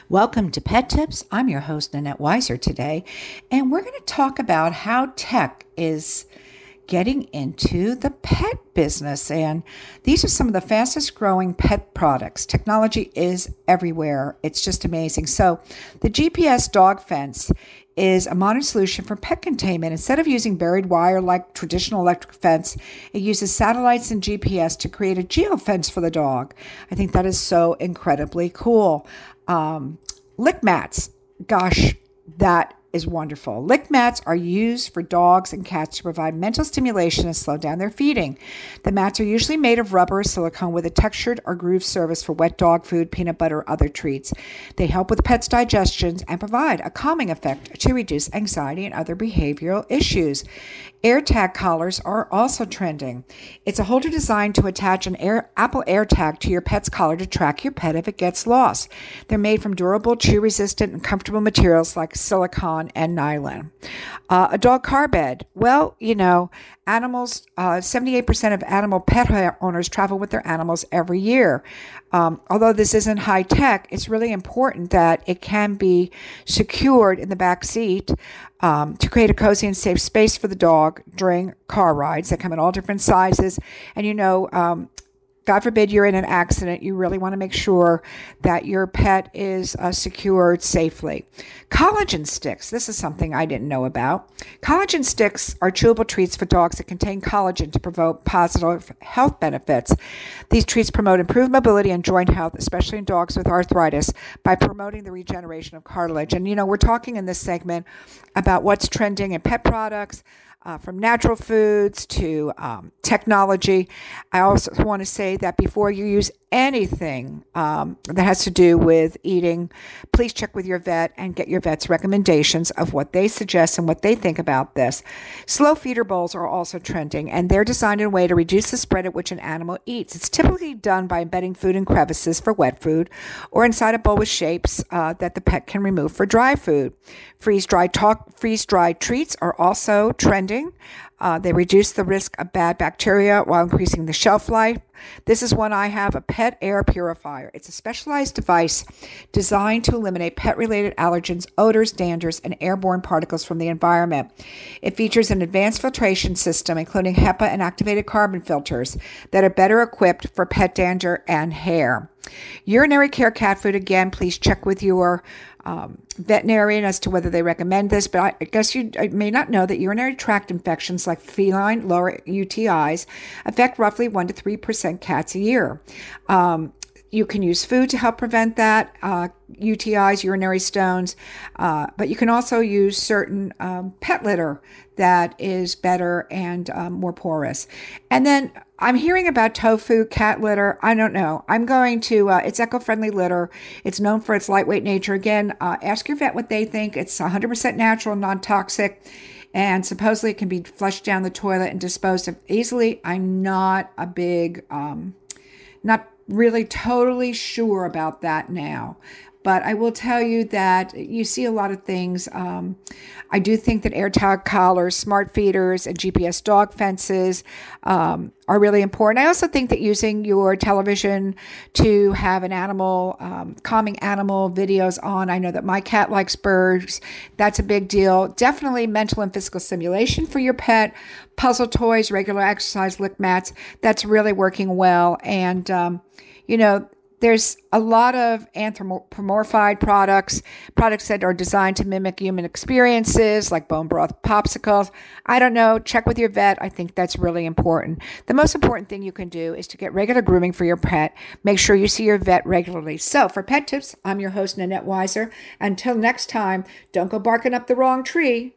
Welcome to Pet Tips. I'm your host, Nanette Weiser, today, and we're going to talk about how tech is getting into the pet business. And these are some of the fastest growing pet products. Technology is everywhere. It's just amazing. So, the GPS dog fence is a modern solution for pet containment. Instead of using buried wire like traditional electric fence, it uses satellites and GPS to create a geofence for the dog. I think that is so incredibly cool. Lick mats. Gosh, that is wonderful. Lick mats are used for dogs and cats to provide mental stimulation and slow down their feeding. The mats are usually made of rubber or silicone with a textured or grooved surface for wet dog food, peanut butter, or other treats. They help with pets' digestions and provide a calming effect to reduce anxiety and other behavioral issues. AirTag collars are also trending. It's a holder designed to attach an Apple AirTag to your pet's collar to track your pet if it gets lost. They're made from durable, chew-resistant, and comfortable materials like silicone and nylon. A dog car bed. Well, animals, 78% of animal pet owners travel with their animals every year. Although this isn't high tech, it's really important that it can be secured in the back seat to create a cozy and safe space for the dog during car rides. They come in all different sizes. And God forbid you're in an accident, you really want to make sure that your pet is secured safely. Collagen sticks. This is something I didn't know about. Collagen sticks are chewable treats for dogs that contain collagen to promote positive health benefits. These treats promote improved mobility and joint health, especially in dogs with arthritis, by promoting the regeneration of cartilage. And, we're talking in this segment about what's trending in pet products, from natural foods to technology. I also want to say that before you use anything that has to do with eating, please check with your vet and get your vet's recommendations of what they suggest and what they think about this. Slow feeder bowls are also trending, and they're designed in a way to reduce the spread at which an animal eats. It's typically done by embedding food in crevices for wet food or inside a bowl with shapes that the pet can remove for dry food. Freeze-dried treats are also trending. They reduce the risk of bad bacteria while increasing the shelf life. This is one I have, a pet air purifier. It's a specialized device designed to eliminate pet-related allergens, odors, danders, and airborne particles from the environment. It features an advanced filtration system, including HEPA and activated carbon filters that are better equipped for pet dander and hair. Urinary care cat food, again, please check with your veterinarian as to whether they recommend this, but I guess you may not know that urinary tract infections like feline lower UTIs affect roughly 1 to 3% cats a year. You can use food to help prevent that, UTIs, urinary stones, but you can also use certain pet litter that is better and more porous. And then I'm hearing about tofu cat litter. I don't know. I'm going to, it's eco-friendly litter. It's known for its lightweight nature. Again, ask your vet what they think. It's 100% natural, non-toxic, and supposedly it can be flushed down the toilet and disposed of easily. I'm not a big, not really totally sure about that now. But I will tell you that you see a lot of things. I do think that AirTag collars, smart feeders, and GPS dog fences are really important. I also think that using your television to have an animal, calming animal videos on. I know that my cat likes birds. That's a big deal. Definitely mental and physical stimulation for your pet. Puzzle toys, regular exercise, lick mats. That's really working well. And, there's a lot of anthropomorphized products that are designed to mimic human experiences, like bone broth popsicles. I don't know. Check with your vet. I think that's really important. The most important thing you can do is to get regular grooming for your pet. Make sure you see your vet regularly. So for Pet Tips, I'm your host, Nanette Weiser. Until next time, don't go barking up the wrong tree.